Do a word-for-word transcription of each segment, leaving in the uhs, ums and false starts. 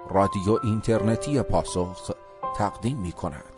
رادیو اینترنتی پاسخ تقدیم می کند.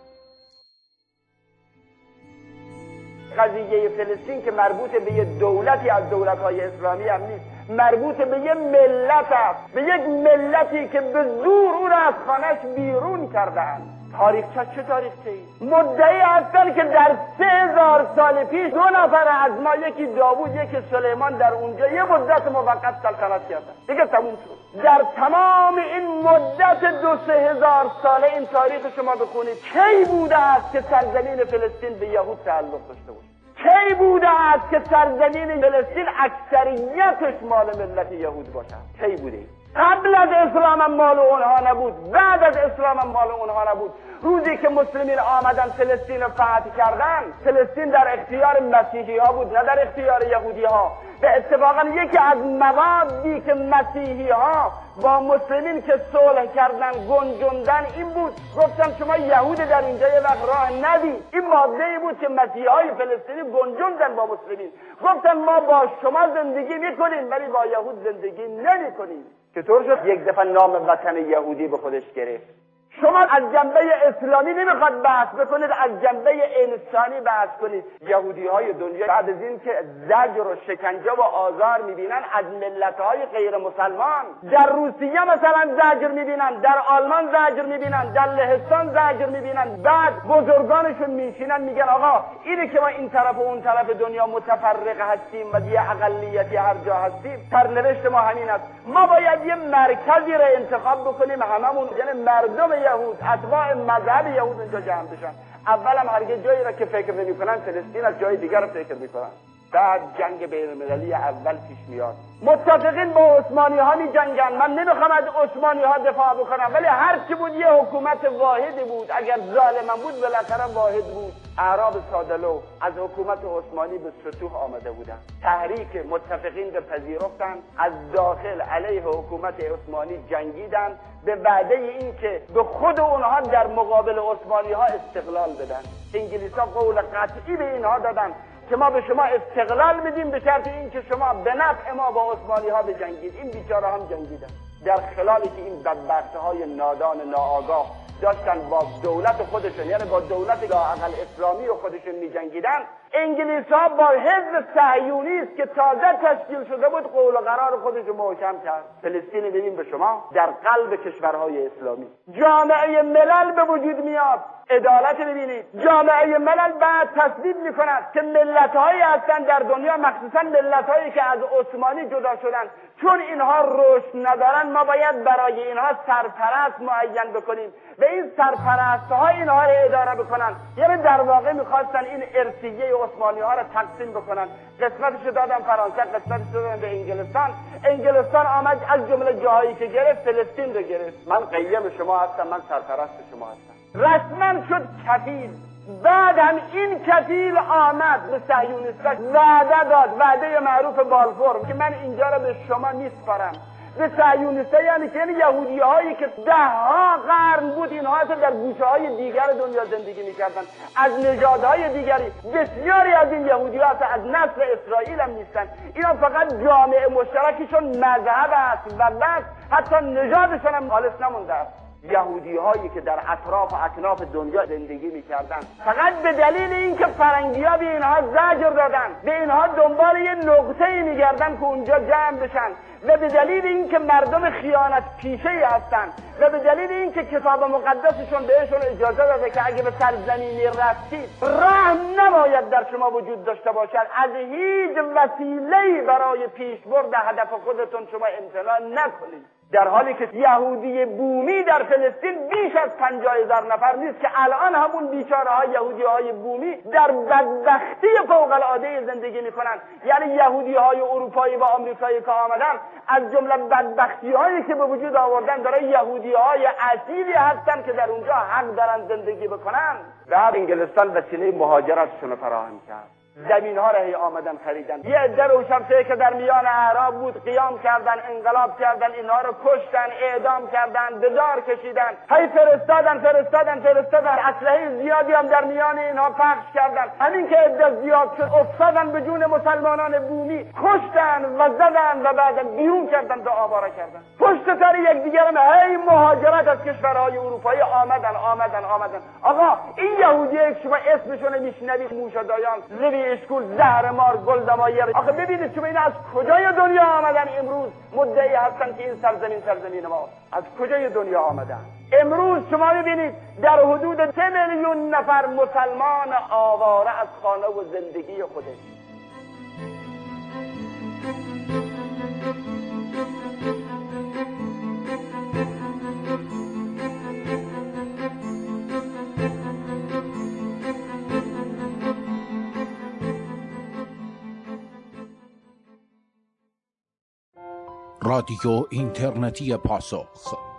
قضیه فلسطین که مربوط به یه دولتی از دولت‌های اسلامی هم نیست، مربوط به یه ملت است، به یک ملتی که به زور اون از خانه‌اش بیرون کردن. تاریخچه چه تاریخچه‌ای؟ مدعی هستن که در سه هزار سال پیش دو نفر از ما، یکی داوود یکی سلیمان، در اونجا یه مدت موقت سلطنت کردن. دیگه تموم شد. در تمام این مدت دو سه هزار ساله این تاریخ شما بخونید، کی بوده است که سرزمین فلسطین به یهود تعلق داشته باشه؟ کی بوده است که سرزمین فلسطین اکثریتش مال ملت یهود باشه؟ کی بوده؟ قبل از اسلام هم مال اونها نبود، بعد از اسلام هم مال اونها نبود. روزی که مسلمین آمدن فلسطین رو فتح کردن، فلسطین در اختیار مسیحی ها بود، نه در اختیار یهودی ها. به اتفاقا یکی از موادی که مسیحی ها با مسلمین که صلح کردن گنجوندن این بود، گفتن شما یهود در اینجا یه وقت راه ندید. این ماده ای بود که مسیحی های فلسطینی گنجوندن با مسلمین، گفتن ما با شما زندگی میکنیم ولی با یهود زندگی نمیکنیم. چطور شد یک دفعه نام وطن یهودی به خودش گرفت؟ شما از جنبه اسلامی نمیخواد بحث بکنید، از جنبه انسانی بحث کنید. یهودی های دنیا بعد از این که زجر و شکنجه و آزار میبینن از ملت های غیر مسلمان، در روسیه مثلا زجر میبینن، در آلمان زجر میبینن، در لهستان زجر میبینن، بعد بزرگانشون میشینن میگن آقا اینه که ما این طرف و اون طرف دنیا متفرق هستیم و یه اقلیتی هر جا هستیم، سرنوشت ما همین است. ما باید یه مرکزی رو انتخاب بکنیم هممون، یعنی مردم یهود، اتباع مذهب یهود اونجا جمع بشن. اول هم هرگز جایی را که فکر نمی‌کنن فلسطین، از جای دیگر رو فکر می‌کنن. بعد جنگ بین‌المللی اول پیش میاد. متفقین با عثمانی ها می جنگن. من نمیخوام از عثمانی ها دفاع بکنم، ولی هر چی بود یه حکومت واحدی بود. اگر ظالم بود بالاخره واحد بود. اعراب سادلو از حکومت عثمانی به سطوح آمده بودن. تحریک متفقین به پذیرفتن، از داخل علیه حکومت عثمانی جنگیدن به وعده این که به خود اونها در مقابل عثمانی ها استقلال بدن. انگلیس ها قول قطعی به اینها دادن که ما به شما استقلال میدیم به شرط این که شما به نفع ما با عثمانی ها بجنگید. این بیچاره هم جنگیدن. در خلالی که این بدبخت های نادان ناآگاه داشتن با دولت خودشون، یعنی با دولت لااقل اسلامی و خودشون می جنگیدن، انگلیس ها با حزب صهیونیست که تازه تشکیل شده بود قول و قرار خودش رو محکم کرد. فلسطین ببین به شما در قلب کشورهای اسلامی جامعه ملل به وجود میاد. عدالت ببینید، جامعه ملل بعد تصویب میکند که ملت‌هایی هستند در دنیا، مخصوصا ملت‌هایی که از عثمانی جدا شدن، چون اینها رشد ندارن ما باید برای اینها سرپرست معین بکنیم و این سرپرست‌ها اینها رو اداره بکنن. یعنی در واقع می‌خواستن این ارثیه عثمانی ها رو تقسیم بکنن. قسمتش دادن فرانسه، قسمتش دادن به انگلستان. انگلستان آمد از جمله جاهایی که گرفت فلسطین رو گرفت. من قیم شما هستم، من سرپرست شما هستم. رسما شد کفیل. بعد هم این کفیل آمد به صهیونیست‌ها وعده داد، وعده معروف بالفور، که من اینجا رو به شما میسپارم. به صهیونیست‌ها یعنی که یهودی‌هایی که ده ها قرن بود اینها در گوشه‌های دیگر دنیا زندگی می‌کردن، از نژادهای دیگری. بسیاری از این یهودی‌ها از نسل اسرائیل هم نیستن. اینا فقط جامعه مشترکشون مذهب است و بس، حتی نژادشون هم خالص نمونده است. یهودی هایی که در اطراف و اکناف دنیا زندگی میکردن فقط به دلیل اینکه فرنگی ها به اینها زجر دادن، به اینها دنبال یه نقطه‌ای میگردن که اونجا جمع بشن، و به دلیل اینکه مردم خیانت پیشه‌ای هستن، و به دلیل اینکه کتاب مقدسشون بهشون اجازه داده که اگه به سرزمینی رفتید راه نباید در شما وجود داشته باشد، از هیچ وسیله‌ای برای پیشبرد هدف خودتون شما امتناع نکنید. در حالی که یهودی بومی در فلسطین بیش از پنجاه هزار نفر نیست که الان همون بیچاره های یهودی های بومی در بدبختی فوق العاده زندگی میکنن. یعنی یهودی های اروپایی و آمریکایی که آمدن از جمله بدبختی هایی که به وجود آوردن داره یهودی های اصیلی هستن که در اونجا حق دارن زندگی بکنن. و انگلستان وسیله مهاجرتشون فراهم کرد. زمین ها را هی آمدن خریدن. یه عده روشنفکر که در میان اعراب بود قیام کردن، انقلاب کردن، اینها رو کشتن، اعدام کردن، به دار کشیدن. هی فرستادن فرستادن فرستادن اسلحه زیادی هم در میان اینها پخش کردن. همین که عده زیاد شد افتادن به جون مسلمانان بومی، کشتن و زدن و بعدا بیرون کردن و آواره کردن. پشت سر یکدیگر هم هی مهاجرت از کشورهای اروپایی آمدن آمدن آمدن. آقا این یهودیه که شما اسمشون میشنوید، موشادایان، زوی اشکول، زهرمار، گلدمایر، آخه ببینید شما این از کجای دنیا آمدن؟ امروز مدعی هستن که این سرزمین سرزمین ما. از کجای دنیا آمدن؟ امروز شما ببینید در حدود سه میلیون نفر مسلمان آواره از خانه و زندگی خودش. رادیو اینترنتی پاسخ.